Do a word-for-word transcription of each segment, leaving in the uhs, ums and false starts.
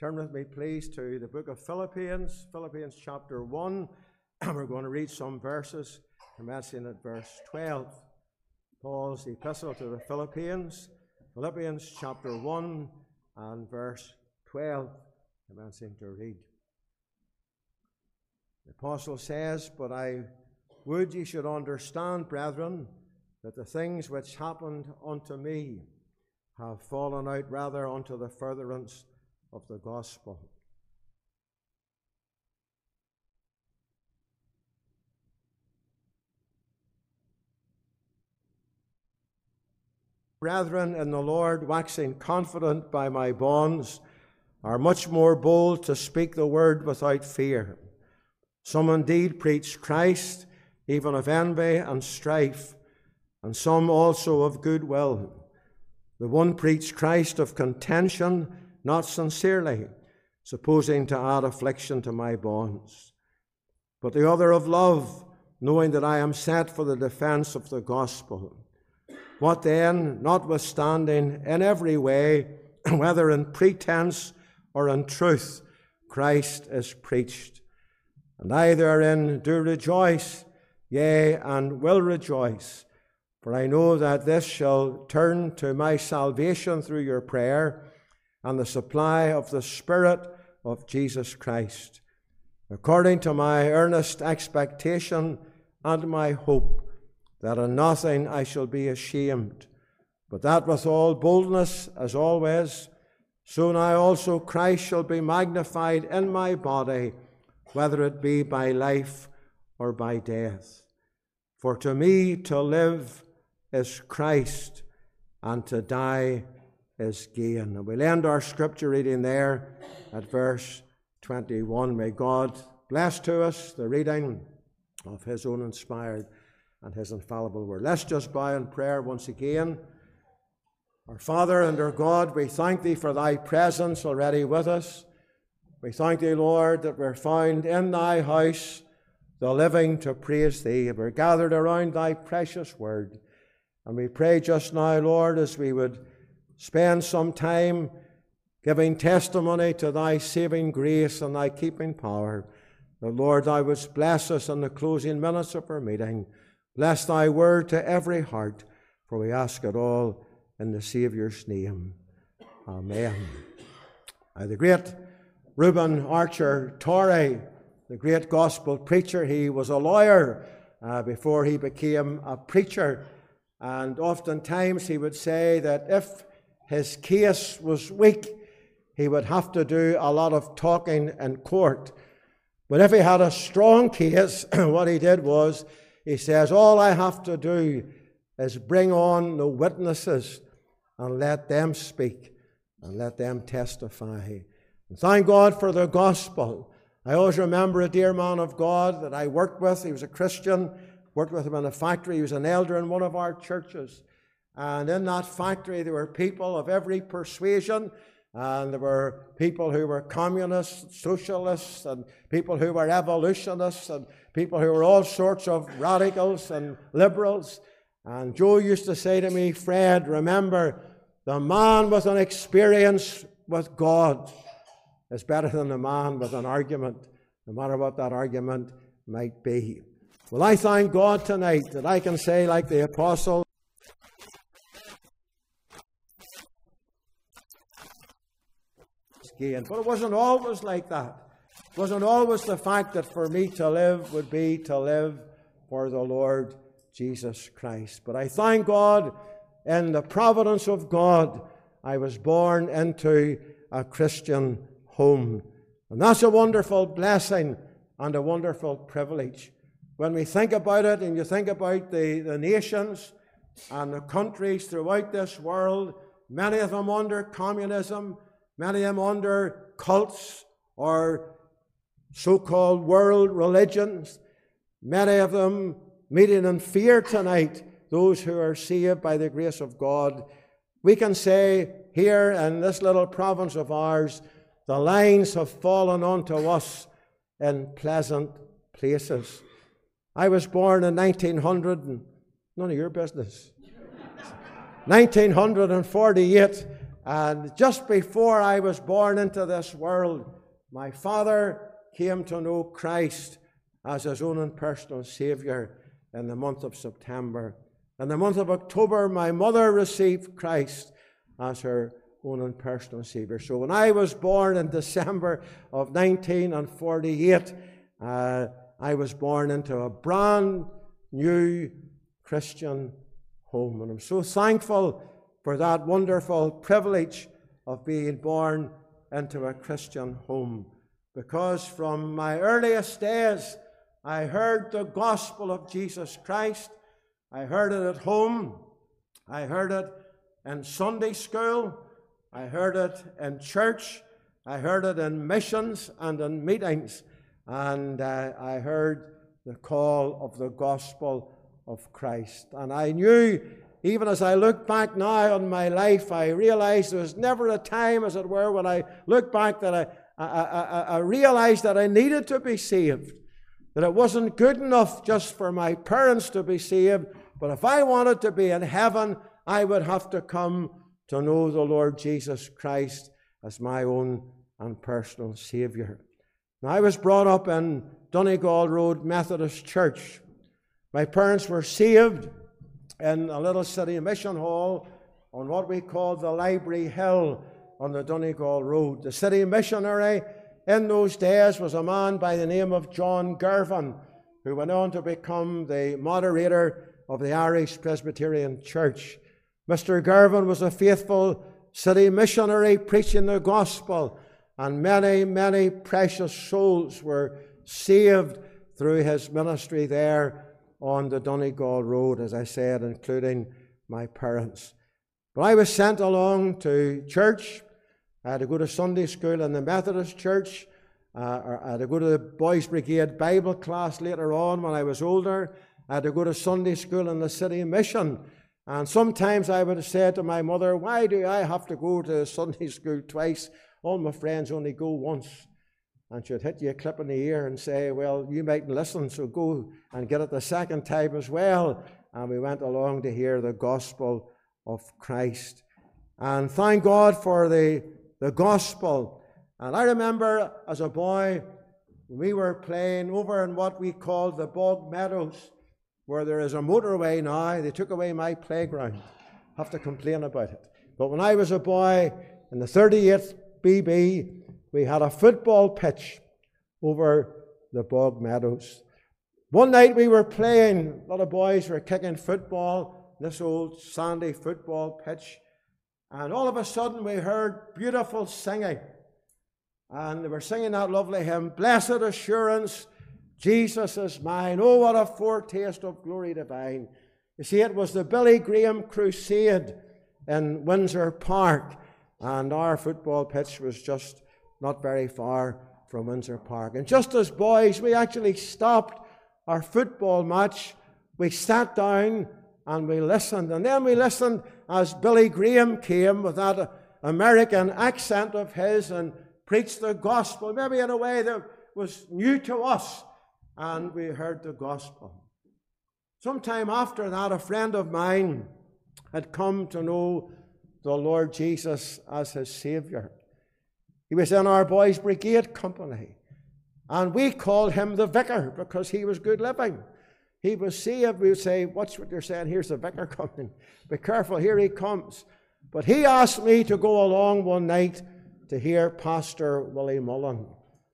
Turn with me, please, to the book of Philippians, Philippians chapter one. We're going to read some verses, commencing at verse twelve. Paul's epistle to the Philippians, Philippians chapter one and verse twelve, commencing to read. The apostle says, "But I would ye should understand, brethren, that the things which happened unto me have fallen out rather unto the furtherance of the gospel." Brethren in the Lord, waxing confident by my bonds, are much more bold to speak the word without fear. Some indeed preach Christ, even of envy and strife, and some also of good will. The one preached Christ of contention, not sincerely, supposing to add affliction to my bonds. But the other of love, knowing that I am set for the defense of the gospel. What then, notwithstanding, in every way, whether in pretense or in truth, Christ is preached. And I therein do rejoice, yea, and will rejoice. For I know that this shall turn to my salvation through your prayer and the supply of the Spirit of Jesus Christ, according to my earnest expectation and my hope, that in nothing I shall be ashamed, but that with all boldness, as always, so now also Christ shall be magnified in my body, whether it be by life or by death. For to me to live is Christ, and to die is gain. And we'll end our scripture reading there at verse twenty-one. May God bless to us the reading of his own inspired and his infallible word. Let's just bow in prayer once again. Our Father and our God, we thank thee for thy presence already with us. We thank thee, Lord, that we're found in thy house, the living to praise thee. We're gathered around thy precious word. And we pray just now, Lord, as we would spend some time giving testimony to thy saving grace and thy keeping power, that, Lord, thou wouldst bless us in the closing minutes of our meeting. Bless thy word to every heart, for we ask it all in the Saviour's name. Amen. Now, the great Reuben Archer Torrey, the great gospel preacher, he was a lawyer uh, before he became a preacher. And oftentimes he would say that if his case was weak, he would have to do a lot of talking in court. But if he had a strong case, what he did was, he says, all I have to do is bring on the witnesses and let them speak and let them testify. And thank God for the gospel. I always remember a dear man of God that I worked with. He was a Christian. Worked with him in a factory. He was an elder in one of our churches. And in that factory there were people of every persuasion. And there were people who were communists, socialists, and people who were evolutionists, and people who were all sorts of radicals and liberals. And Joe used to say to me, "Fred, remember, the man with an experience with God is better than the man with an argument, no matter what that argument might be." Well, I thank God tonight that I can say, like the apostle, but it wasn't always like that. It wasn't always the fact that for me to live would be to live for the Lord Jesus Christ. But I thank God, in the providence of God, I was born into a Christian home. And that's a wonderful blessing and a wonderful privilege. When we think about it, and you think about the, the nations and the countries throughout this world, many of them under communism, many of them under cults or so-called world religions, many of them meeting in fear tonight, those who are saved by the grace of God. We can say here in this little province of ours, the lines have fallen onto us in pleasant places. I was born in nineteen hundred, and none of your business. nineteen forty-eight And just before I was born into this world, my father came to know Christ as his own and personal Saviour in the month of September. In the month of October, my mother received Christ as her own and personal Saviour. So when I was born in December of nineteen forty-eight, uh, I was born into a brand new Christian home. And I'm so thankful for that wonderful privilege of being born into a Christian home. Because from my earliest days, I heard the gospel of Jesus Christ. I heard it at home. I heard it in Sunday school. I heard it in church. I heard it in missions and in meetings. And uh, I heard the call of the gospel of Christ. And I knew, even as I look back now on my life, I realized there was never a time, as it were, when I look back that I, I, I, I realized that I needed to be saved. That it wasn't good enough just for my parents to be saved, but if I wanted to be in heaven, I would have to come to know the Lord Jesus Christ as my own and personal Saviour. Now, I was brought up in Donegal Road Methodist Church. My parents were saved in a little city mission hall on what we call the Library Hill on the Donegal Road. The city missionary in those days was a man by the name of John Garvin, who went on to become the moderator of the Irish Presbyterian Church. Mister Garvin was a faithful city missionary preaching the gospel, and many, many precious souls were saved through his ministry there on the Donegal Road, as I said, including my parents. But I was sent along to church. I had to go to Sunday school in the Methodist Church. Uh, or I had to go to the Boys Brigade Bible class later on when I was older. I had to go to Sunday school in the city mission. And sometimes I would have said to my mother, why do I have to go to Sunday school twice? All my friends only go once. And she'd hit you a clip in the ear and say, well, you mightn't listen, so go and get it the second time as well. And we went along to hear the gospel of Christ. And thank God for the, the gospel. And I remember as a boy, we were playing over in what we called the Bog Meadows, where there is a motorway now. They took away my playground. I have to complain about it. But when I was a boy, in the thirty-eighth B B, we had a football pitch over the Bog Meadows. One night we were playing, a lot of boys were kicking football, this old sandy football pitch, and all of a sudden we heard beautiful singing. And they were singing that lovely hymn, Blessed Assurance, Jesus is mine. Oh, what a foretaste of glory divine. You see, it was the Billy Graham Crusade in Windsor Park, and our football pitch was just not very far from Windsor Park. And just as boys, we actually stopped our football match. We sat down and we listened. And then we listened as Billy Graham came with that American accent of his and preached the gospel, maybe in a way that was new to us. And we heard the gospel. Sometime after that, a friend of mine had come to know the Lord Jesus as his Saviour. He was in our Boys Brigade company, and we called him the vicar because he was good living. He was saved. We would say, watch what you're saying, here's the vicar coming. Be careful, here he comes. But he asked me to go along one night to hear Pastor Willie Mullen.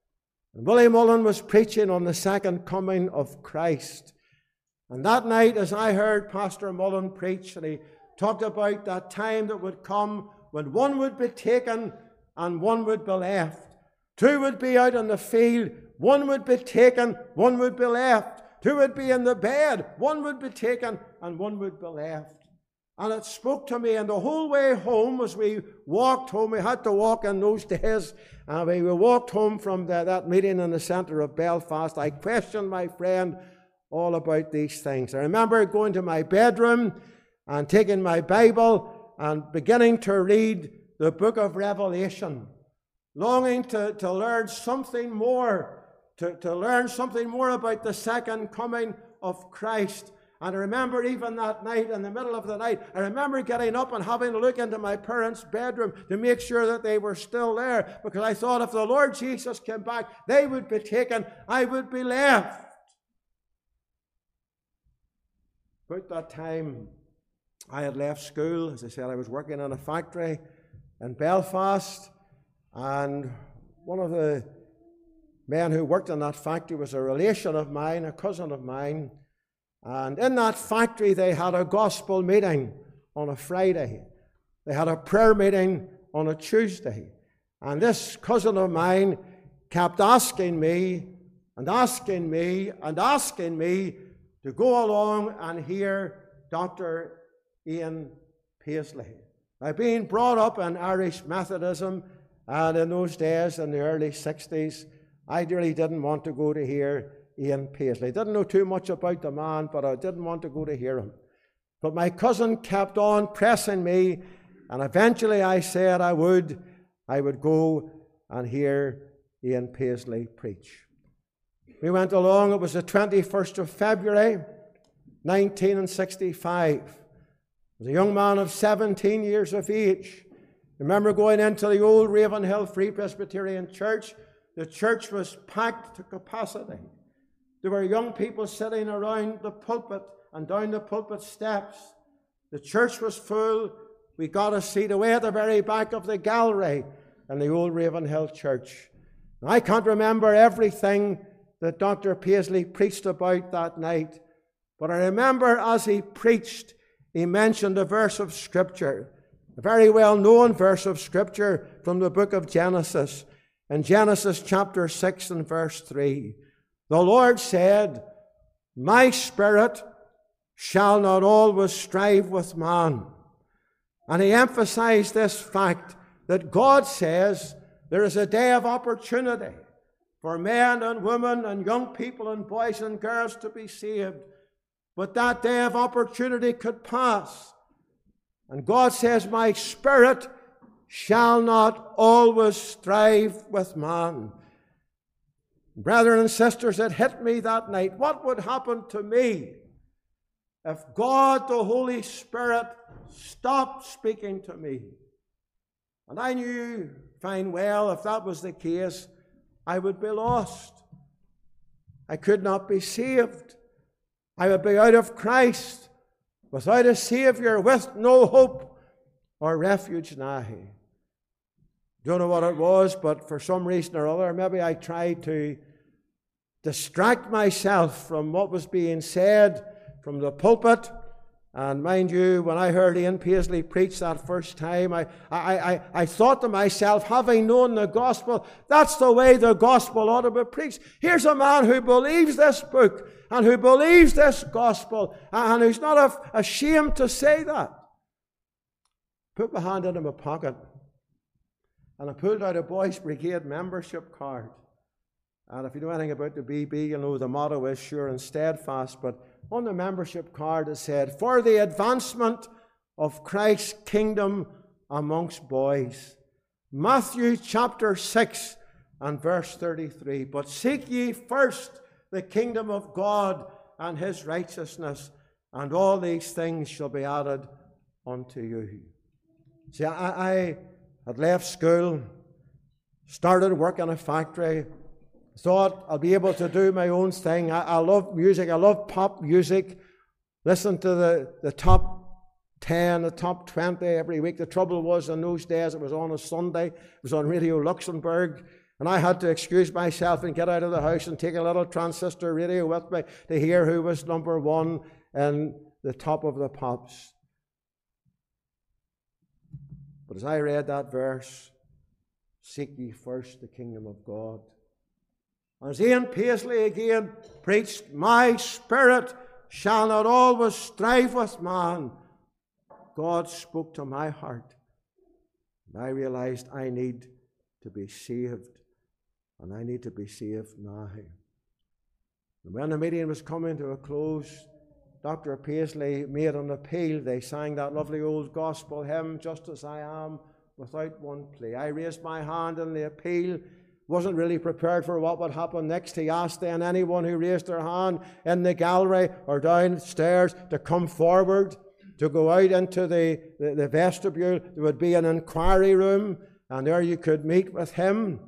And Willie Mullen was preaching on the second coming of Christ. And that night, as I heard Pastor Mullen preach, and he talked about that time that would come when one would be taken and one would be left. Two would be out in the field, one would be taken, one would be left. Two would be in the bed, one would be taken and one would be left. And it spoke to me, and the whole way home, as we walked home, we had to walk in those days, and we walked home from the, that meeting in the centre of Belfast. I questioned my friend all about these things. I remember going to my bedroom and taking my Bible and beginning to read the book of Revelation, longing to, to learn something more, to, to learn something more about the second coming of Christ. And I remember even that night, in the middle of the night, I remember getting up and having to look into my parents' bedroom to make sure that they were still there, because I thought if the Lord Jesus came back, they would be taken, I would be left. About that time, I had left school. As I said, I was working in a factory in Belfast, and one of the men who worked in that factory was a relation of mine, a cousin of mine. And in that factory, they had a gospel meeting on a Friday. They had a prayer meeting on a Tuesday. And this cousin of mine kept asking me and asking me and asking me to go along and hear Doctor Ian Paisley. Now, being brought up in Irish Methodism, and in those days, in the early sixties, I really didn't want to go to hear Ian Paisley. I didn't know too much about the man, but I didn't want to go to hear him. But my cousin kept on pressing me, and eventually I said I would. I would go and hear Ian Paisley preach. We went along. It was the twenty-first of February, nineteen sixty-five. I was a young man of seventeen years of age. I remember going into the old Ravenhill Free Presbyterian Church. The church was packed to capacity. There were young people sitting around the pulpit and down the pulpit steps. The church was full. We got a seat away at the very back of the gallery in the old Ravenhill Church. Now, I can't remember everything that Doctor Paisley preached about that night, but I remember as he preached, he mentioned a verse of Scripture, a very well-known verse of Scripture from the book of Genesis. In Genesis chapter six and verse three, the Lord said, "My spirit shall not always strive with man." And he emphasized this fact that God says there is a day of opportunity for men and women and young people and boys and girls to be saved. But that day of opportunity could pass. And God says, "My spirit shall not always strive with man." Brethren and sisters, it hit me that night. What would happen to me if God, the Holy Spirit, stopped speaking to me? And I knew fine well if that was the case, I would be lost. I could not be saved. I would be out of Christ, without a Saviour, with no hope or refuge nigh. Don't know what it was, but for some reason or other, maybe I tried to distract myself from what was being said from the pulpit. And mind you, when I heard Ian Paisley preach that first time, I, I, I, I thought to myself, having known the gospel, that's the way the gospel ought to be preached. Here's a man who believes this book and who believes this gospel and who's not ashamed to say that. Put my hand into my pocket and I pulled out a Boys Brigade membership card. And if you know anything about the B B, you'll know the motto is sure and steadfast. But on the membership card it said, "For the advancement of Christ's kingdom amongst boys." Matthew chapter six and verse thirty-three. "But seek ye first the kingdom of God and his righteousness, and all these things shall be added unto you." See, I, I had left school, started work in a factory, thought I'll be able to do my own thing. I, I love music. I love pop music. Listen to the, the top ten, the top twenty every week. The trouble was in those days it was on a Sunday. It was on Radio Luxembourg. And I had to excuse myself and get out of the house and take a little transistor radio with me to hear who was number one in the top of the pops. But as I read that verse, "Seek ye first the kingdom of God," as Ian Paisley again preached, "My spirit shall not always strive with man," God spoke to my heart. And I realized I need to be saved. And I need to be saved now. And when the meeting was coming to a close, Doctor Paisley made an appeal. They sang that lovely old gospel hymn, "Just as I am, without one plea." I raised my hand in the appeal, wasn't really prepared for what would happen next. He asked then anyone who raised their hand in the gallery or downstairs to come forward, to go out into the, the, the vestibule. There would be an inquiry room, and there you could meet with him.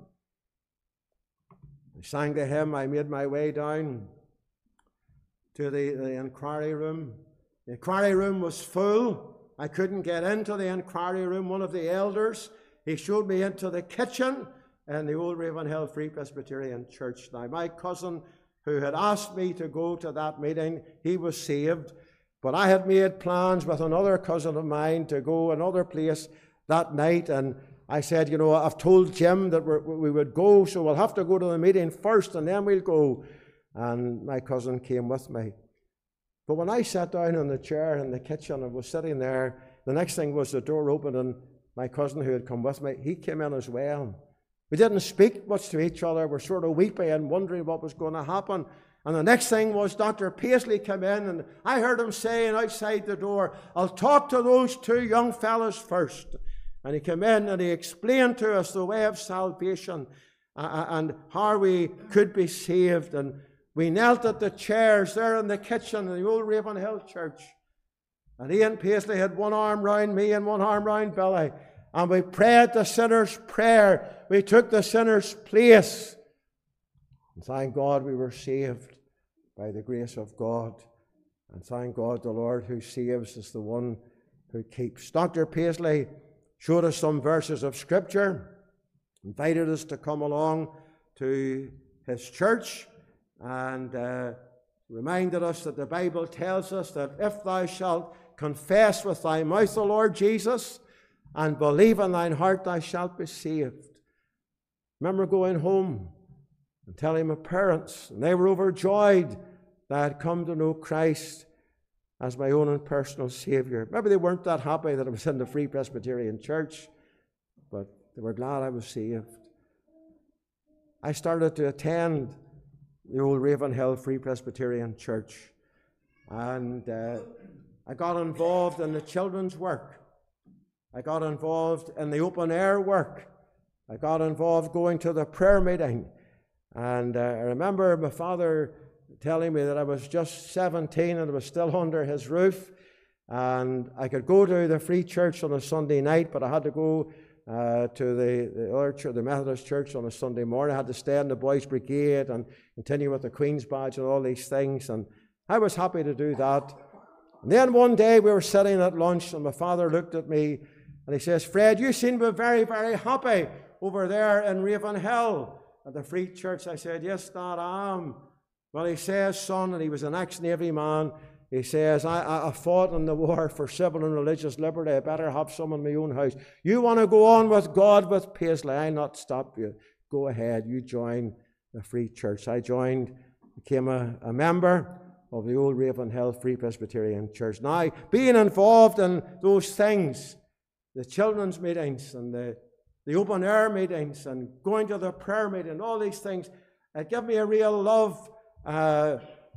I sang the hymn. I made my way down to the, the inquiry room. The inquiry room was full. I couldn't get into the inquiry room. One of the elders, he showed me into the kitchen in the old Ravenhill Free Presbyterian Church. Now, my cousin, who had asked me to go to that meeting, he was saved. But I had made plans with another cousin of mine to go another place that night. And I said, you know, I've told Jim that we're, we would go, so we'll have to go to the meeting first and then we'll go. And my cousin came with me. But when I sat down in the chair in the kitchen and was sitting there, the next thing was the door opened, and my cousin who had come with me, he came in as well. We didn't speak much to each other. We're sort of weepy and wondering what was going to happen. And the next thing was Doctor Paisley came in, and I heard him saying outside the door, I'll talk to those two young fellas first. And he came in and he explained to us the way of salvation uh, and how we could be saved. And we knelt at the chairs there in the kitchen in the old Ravenhill Church. And Ian Paisley had one arm round me and one arm round Billy. And we prayed the sinner's prayer. We took the sinner's place. And thank God we were saved by the grace of God. And thank God the Lord who saves is the one who keeps. Doctor Paisley showed us some verses of Scripture, invited us to come along to his church, and uh, reminded us that the Bible tells us that if thou shalt confess with thy mouth the Lord Jesus, and believe in thine heart thou shalt be saved. Remember going home and telling my parents, and they were overjoyed that I had come to know Christ as my own and personal Saviour. Maybe they weren't that happy that I was in the Free Presbyterian Church, but they were glad I was saved. I started to attend the old Ravenhill Free Presbyterian Church, and uh, I got involved in the children's work. I got involved in the open air work. I got involved going to the prayer meeting. And uh, I remember my father telling me that I was just seventeen and I was still under his roof. And I could go to the free church on a Sunday night, but I had to go uh, to the, the other church, the Methodist church on a Sunday morning. I had to stay in the Boys' Brigade and continue with the Queen's Badge and all these things. And I was happy to do that. And then one day we were sitting at lunch and my father looked at me and he says, Fred, you seem to be very, very happy over there in Ravenhill at the Free Church. I said, yes, Dad, I am. Well, he says, son, and he was an ex-Navy man, he says, I, I, I fought in the war for civil and religious liberty. I better have some in my own house. You want to go on with God with Paisley, I'll not stop you. Go ahead, you join the Free Church. I joined, became a, a member of the old Ravenhill Free Presbyterian Church. Now, being involved in those things, the children's meetings and the, the open air meetings and going to the prayer meeting, all these things, it gave me a real love uh,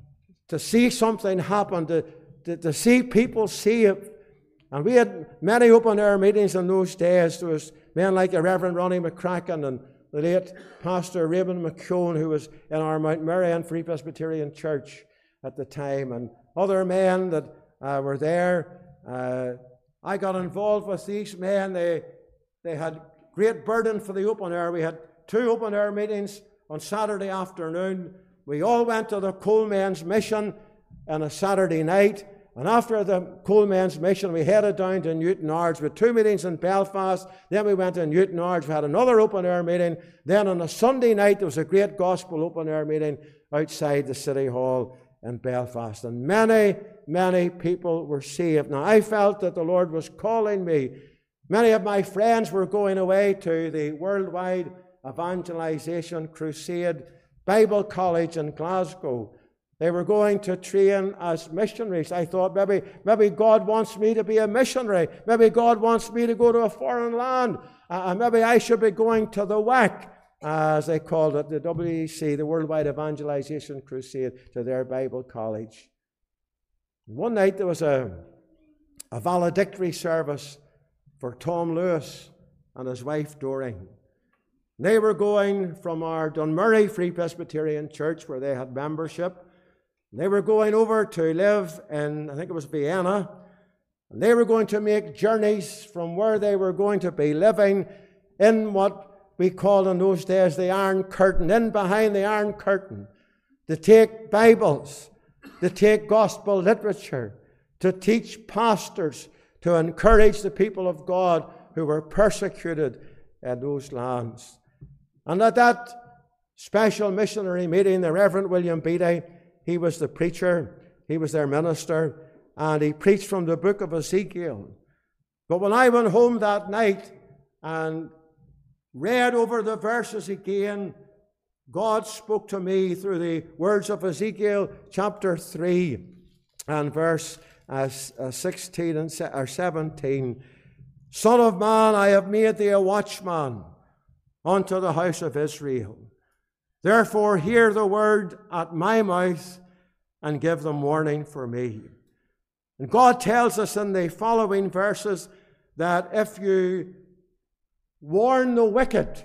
to see something happen, to, to, to see people saved. And we had many open air meetings in those days. There was men like the Reverend Ronnie McCracken and the late Pastor Raymond McCone, who was in our Mount Merion Free Presbyterian Church at the time, and other men that uh, were there. Uh, I got involved with these men. They, they had great burden for the open air. We had two open air meetings on Saturday afternoon. We all went to the Coalmen's Mission on a Saturday night. And after the Coalmen's Mission, we headed down to Newtownards with two meetings in Belfast. Then we went to Newtownards. We had another open air meeting. Then on a Sunday night, there was a great gospel open air meeting outside the City Hall in Belfast. And many, many people were saved. Now, I felt that the Lord was calling me. Many of my friends were going away to the Worldwide Evangelization Crusade Bible College in Glasgow. They were going to train as missionaries. I thought maybe, maybe God wants me to be a missionary. Maybe God wants me to go to a foreign land. Uh, maybe I should be going to the W E C, as they called it, the W E C, the Worldwide Evangelization Crusade, to their Bible college. One night there was a, a valedictory service for Tom Lewis and his wife Doreen. They were going from our Dunmurry Free Presbyterian Church, where they had membership. They were going over to live in, I think it was Vienna. And they were going to make journeys from where they were going to be living in what we called in those days the Iron Curtain, in behind the Iron Curtain, to take Bibles, to take gospel literature, to teach pastors, to encourage the people of God who were persecuted in those lands. And at that special missionary meeting, the Reverend William Beattie, he was the preacher, he was their minister, and he preached from the book of Ezekiel. But when I went home that night and read over the verses again, God spoke to me through the words of Ezekiel chapter three and verse uh, sixteen and se- or seventeen. Son of man, I have made thee a watchman unto the house of Israel. Therefore hear the word at my mouth and give them warning for me. And God tells us in the following verses that if you warn the wicked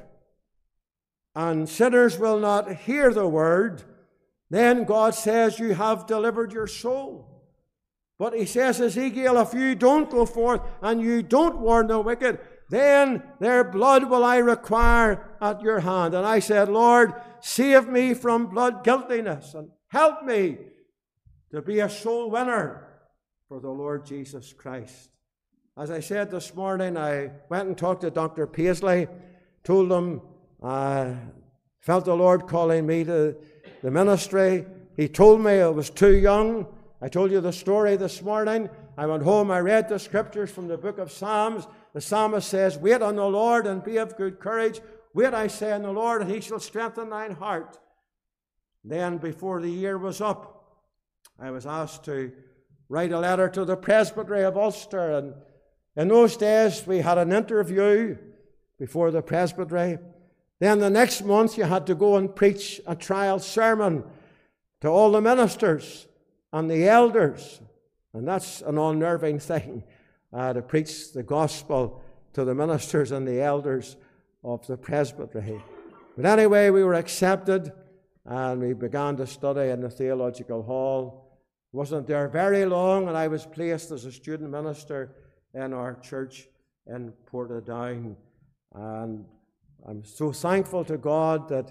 and sinners will not hear the word, then God says you have delivered your soul. But he says, Ezekiel, if you don't go forth and you don't warn the wicked, then their blood will I require at your hand. And I said, Lord, save me from blood guiltiness and help me to be a soul winner for the Lord Jesus Christ. As I said this morning, I went and talked to Doctor Paisley, told him I felt the Lord calling me to the ministry. He told me I was too young. I told you the story this morning. I went home, I read the scriptures from the book of Psalms. The psalmist says, wait on the Lord and be of good courage. Wait, I say, on the Lord, and he shall strengthen thine heart. Then, before the year was up, I was asked to write a letter to the Presbytery of Ulster. And in those days, we had an interview before the Presbytery. Then the next month, you had to go and preach a trial sermon to all the ministers and the elders. And that's an unnerving thing, uh, to preach the gospel to the ministers and the elders of the Presbytery. But anyway, we were accepted, and we began to study in the theological hall. Wasn't there very long, and I was placed as a student minister in our church in Portadown. And I'm so thankful to God that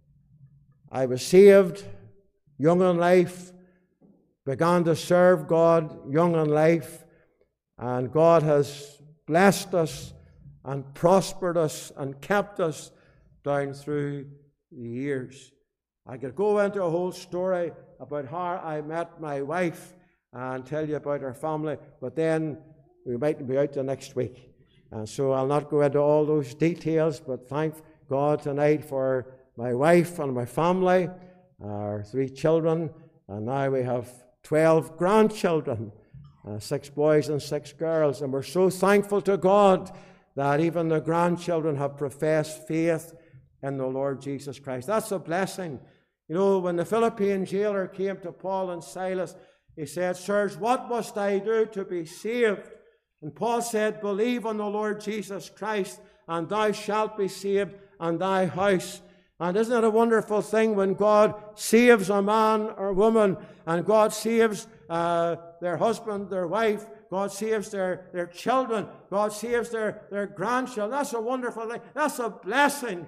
I was saved young in life, began to serve God young in life, and God has blessed us and prospered us and kept us down through the years. I could go into a whole story about how I met my wife and tell you about her family, but then we mightn't be out the next week. And so I'll not go into all those details, but thank God tonight for my wife and my family, our three children, and now we have twelve grandchildren, uh, six boys and six girls. And we're so thankful to God that even the grandchildren have professed faith in the Lord Jesus Christ. That's a blessing. You know, when the Philippine jailer came to Paul and Silas, he said, Sirs, what must I do to be saved? And Paul said, believe on the Lord Jesus Christ, and thou shalt be saved, and thy house. And isn't it a wonderful thing when God saves a man or woman, and God saves uh, their husband, their wife, God saves their, their children, God saves their, their grandchildren. That's a wonderful thing. That's a blessing.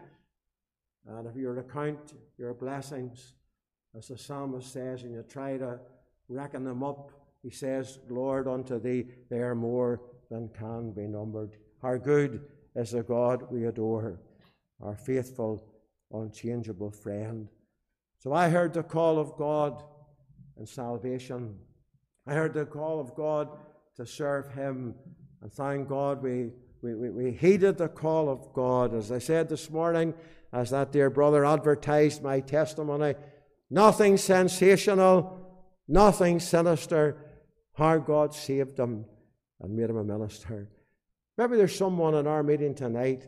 And if you were to count your blessings, as the psalmist says, and you try to reckon them up, he says, Lord, unto thee they are more than can be numbered. How good is the God we adore, our faithful, unchangeable friend. So I heard the call of God in salvation. I heard the call of God to serve him. And thank God we, we, we, we heeded the call of God. As I said this morning, as that dear brother advertised my testimony, nothing sensational, nothing sinister, how God saved him and made him a minister. Maybe there's someone in our meeting tonight,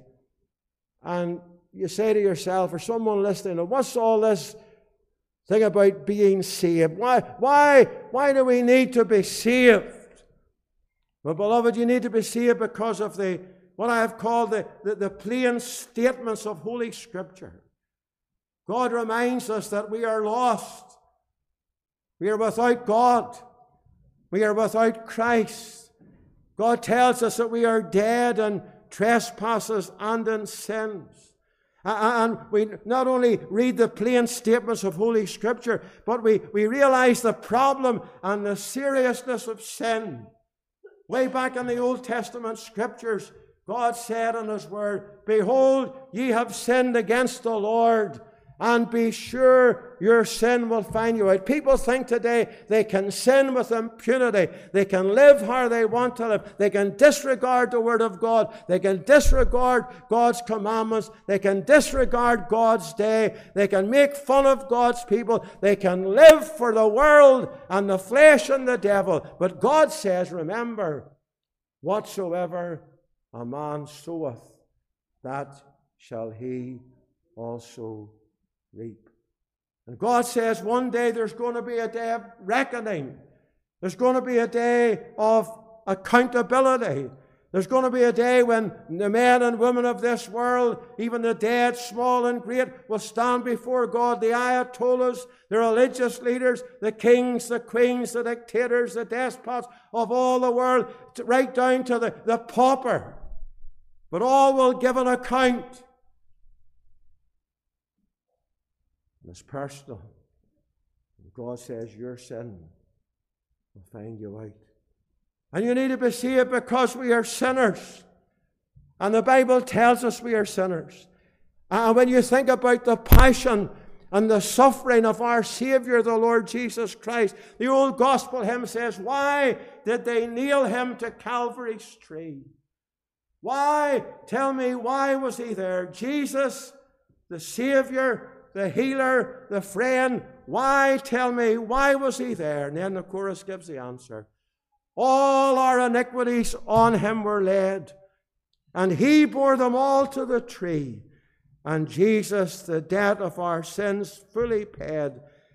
and you say to yourself, or someone listening, what's all this thing about being saved? Why, why, why do we need to be saved? Well, beloved, you need to be saved because of the what I have called the, the, the plain statements of Holy Scripture. God reminds us that we are lost. We are without God. We are without Christ. God tells us that we are dead in trespasses and in sins. And we not only read the plain statements of Holy Scripture, but we, we realize the problem and the seriousness of sin. Way back in the Old Testament Scriptures, God said in His Word, "Behold, ye have sinned against the Lord, and be sure your sin will find you out." People think today they can sin with impunity. They can live how they want to live. They can disregard the Word of God. They can disregard God's commandments. They can disregard God's day. They can make fun of God's people. They can live for the world and the flesh and the devil. But God says, remember, whatsoever a man soweth, that shall he also reap. And God says one day there's going to be a day of reckoning. There's going to be a day of accountability. There's going to be a day when the men and women of this world, even the dead, small and great, will stand before God. The ayatollahs, the religious leaders, the kings, the queens, the dictators, the despots of all the world, right down to the, the pauper. But all will give an account. It's personal. God says your sin will find you out. And you need to be saved because we are sinners. And the Bible tells us we are sinners. And when you think about the passion and the suffering of our Savior, the Lord Jesus Christ, the old gospel hymn says, why did they nail him to Calvary's tree? Why? Tell me, why was he there? Jesus, the Savior, the healer, the friend, why, tell me, why was he there? And then the chorus gives the answer. All our iniquities on him were laid, and he bore them all to the tree. And Jesus, the debt of our sins fully paid,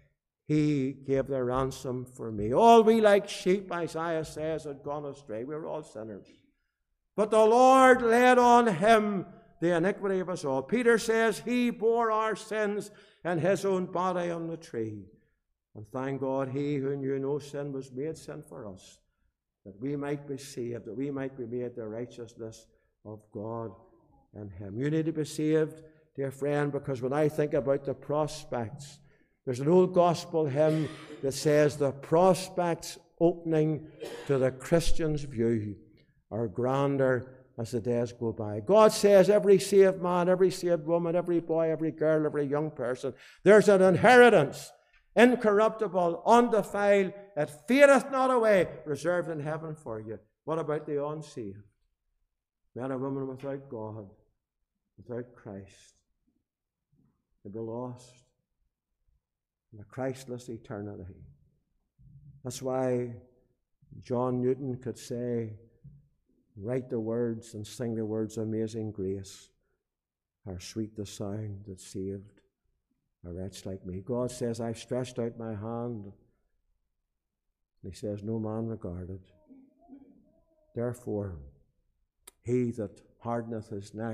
he gave the ransom for me. All we like sheep, Isaiah says, had gone astray. We were all sinners. But the Lord laid on him the iniquity of us all. Peter says he bore our sins in his own body on the tree. And thank God, he who knew no sin was made sin for us, that we might be saved, that we might be made the righteousness of God in him. You need to be saved, dear friend, because when I think about the prospects, there's an old gospel hymn that says the prospects opening to the Christian's view are grander as the days go by. God says every saved man, every saved woman, every boy, every girl, every young person, there's an inheritance, incorruptible, undefiled, it fadeth not away, reserved in heaven for you. What about the unsaved? Men and women without God, without Christ. They'll be lost in a Christless eternity. That's why John Newton could say, write the words and sing the words, amazing grace, how sweet the sound that saved a wretch like me. God says, I've stretched out my hand. And he says, no man regarded. Therefore, he that hardeneth his neck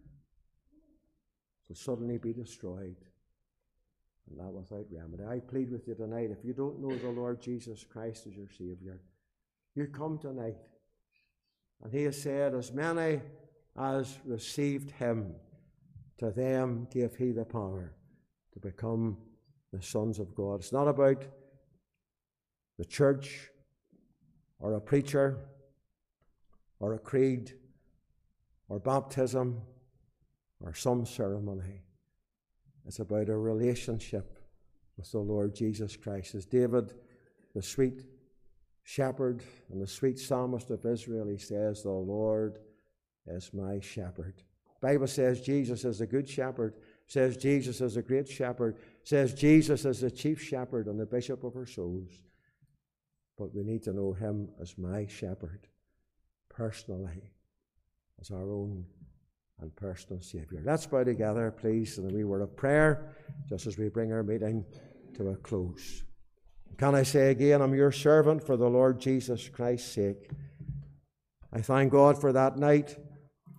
will suddenly be destroyed, and that without remedy. I plead with you tonight, if you don't know the Lord Jesus Christ as your Savior, you come tonight. And he has said, as many as received him, to them gave he the power to become the sons of God. It's not about the church or a preacher or a creed or baptism or some ceremony. It's about a relationship with the Lord Jesus Christ. As David, the sweet shepherd and the sweet psalmist of Israel, he says, the Lord is my shepherd. The Bible says Jesus is a good shepherd, says Jesus is a great shepherd, says Jesus is the chief shepherd and the bishop of our souls. But we need to know him as my shepherd, personally, as our own and personal Savior. Let's bow together, please, in a wee word of prayer, just as we bring our meeting to a close. Can I say again, I'm your servant for the Lord Jesus Christ's sake. I thank God for that night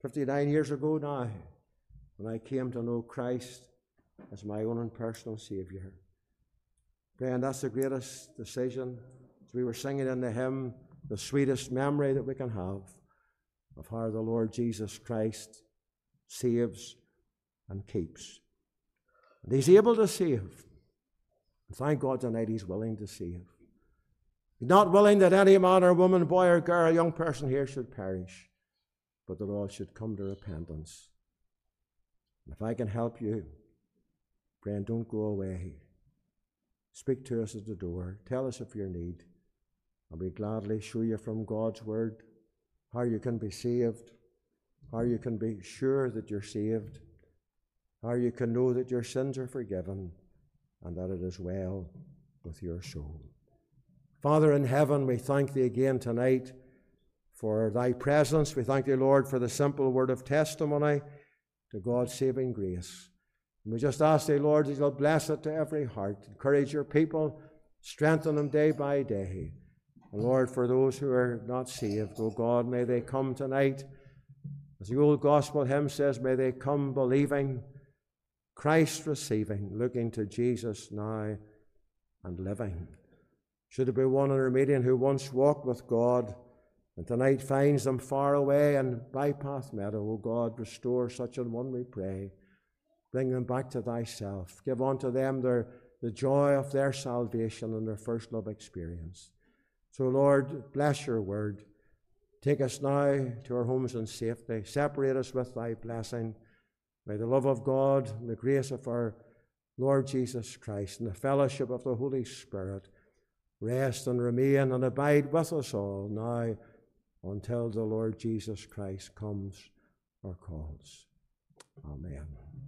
fifty-nine years ago now, when I came to know Christ as my own and personal Saviour. Friend, that's the greatest decision. As we were singing in the hymn, the sweetest memory that we can have of how the Lord Jesus Christ saves and keeps. And He's able to save. And thank God tonight He's willing to save. He's not willing that any man or woman, boy or girl, young person here should perish, but that all should come to repentance. And if I can help you, friend, don't go away. Speak to us at the door. Tell us of your need. And we gladly show you from God's Word how you can be saved, how you can be sure that you're saved, how you can know that your sins are forgiven, and that it is well with your soul. Father in heaven, we thank Thee again tonight for Thy presence. We thank Thee, Lord, for the simple word of testimony to God's saving grace. And we just ask Thee, Lord, that You'll bless it to every heart. Encourage Your people, strengthen them day by day. And Lord, for those who are not saved, oh God, may they come tonight. As the old gospel hymn says, may they come believing, Christ receiving, looking to Jesus now and living. Should there be one in our meeting who once walked with God and tonight finds them far away in Bypath Meadow, oh God, restore such an one, we pray. Bring them back to Thyself. Give unto them their, the joy of their salvation and their first love experience. So, Lord, bless Your word. Take us now to our homes in safety. Separate us with Thy blessing. May the love of God and the grace of our Lord Jesus Christ and the fellowship of the Holy Spirit rest and remain and abide with us all now until the Lord Jesus Christ comes or calls. Amen.